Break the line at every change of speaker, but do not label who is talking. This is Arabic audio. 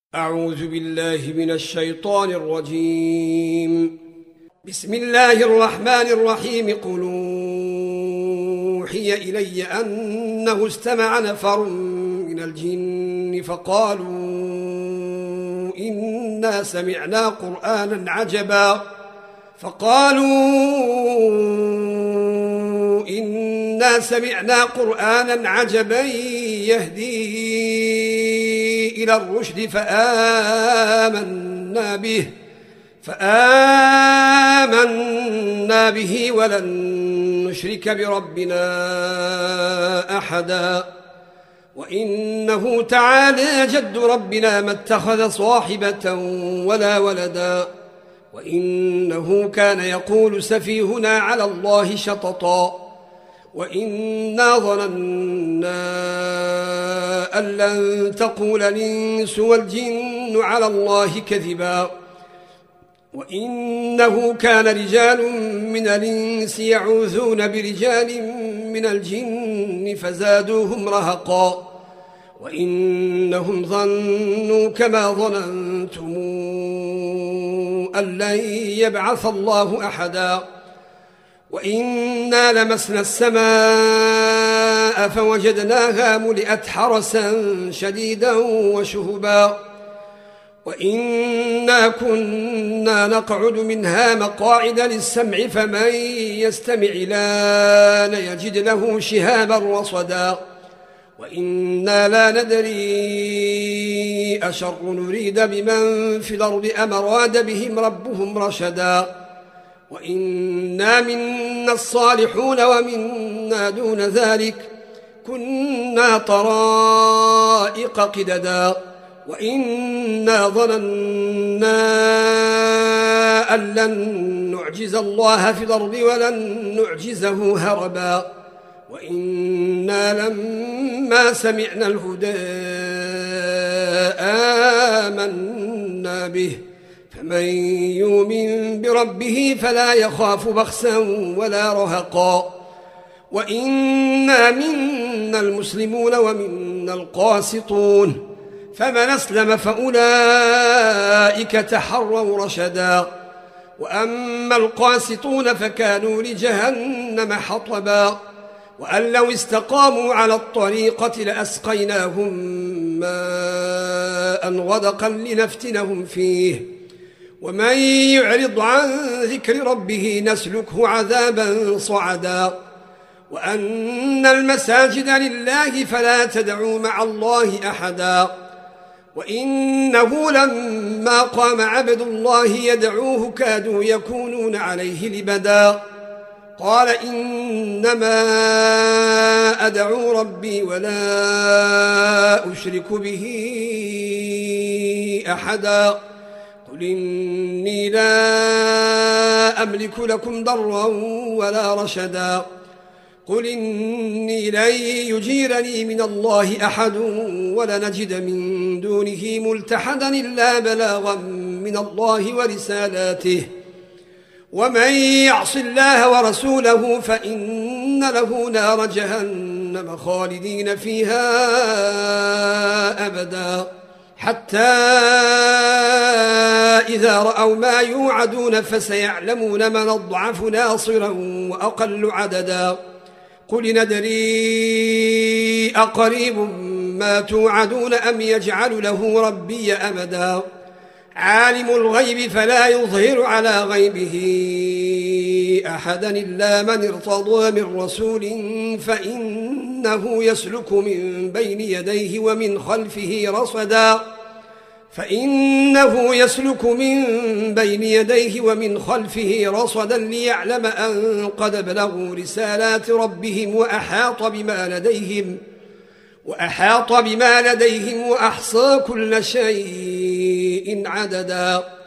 أعوذ بالله من الشيطان الرجيم. بسم الله الرحمن الرحيم. قل أوحي إلي أنه استمع نفر من الجن فقالوا إنا سمعنا قرآنا عجبا يهدي إلى الرشد فآمنا به ولن نشرك بربنا أحدا وإنه تعالى جد ربنا ما اتخذ صاحبة ولا ولدا وإنه كان يقول سفيهنا على الله شططا وإنا ظننا أن لن تقول الإنس والجن على الله كذبا وإنه كان رجال من الإنس يعوذون برجال من الجن فزادوهم رهقا وإنهم ظنوا كما ظننتم أن لن يبعث الله أحدا وإنا لمسنا السماء فوجدناها ملئت حرسا شديدا وشهبا وإنا كنا نقعد منها مقاعد للسمع فمن يستمع الآن يجد له شهابا رصدا وإنا لا ندري أشر نريد بمن في الأرض أم أراد بهم ربهم رشدا وإنا منا الصالحون ومنا دون ذلك كنا طرائق قددا وإنا ظننا أن لن نعجز الله في الأرض ولن نعجزه هربا وإنا لما سمعنا الهدى آمنا به فمن يؤمن بربه فلا يخاف بخسا ولا رهقا وإنا منا المسلمون ومنا القاسطون فمن أسلم فأولئك تحروا رشدا وأما القاسطون فكانوا لجهنم حطبا وأن لو استقاموا على الطريقة لأسقيناهم ماء غدقا لنفتنهم فيه ومن يعرض عن ذكر ربه نسلكه عذابا صعدا وأن المساجد لله فلا تدعوا مع الله أحدا وإنه لما قام عبد الله يدعوه كادوا يكونون عليه لبدا قال إنما أدعو ربي ولا أشرك به أحدا قل إني لا أملك لكم ضرا ولا رشدا قل إني لن يجيرني من الله أحد ولنجد من دونه ملتحدا إلا بلاغا من الله ورسالاته ومن يعص الله ورسوله فإن له نار جهنم خالدين فيها أبدا حتى إذا رأوا ما يوعدون فسيعلمون من أضعف ناصرا وأقل عددا قل ندري أقريب ما توعدون أم يجعل له ربي أمدا عالم الغيب فلا يظهر على غيبه أحدا إلا من ارتضى من رسول فإنه يسلك من بين يديه ومن خلفه رصدا ليعلم أن قد بلغوا رسالات ربهم وأحاط بما لديهم وأحصى كل شيء عددا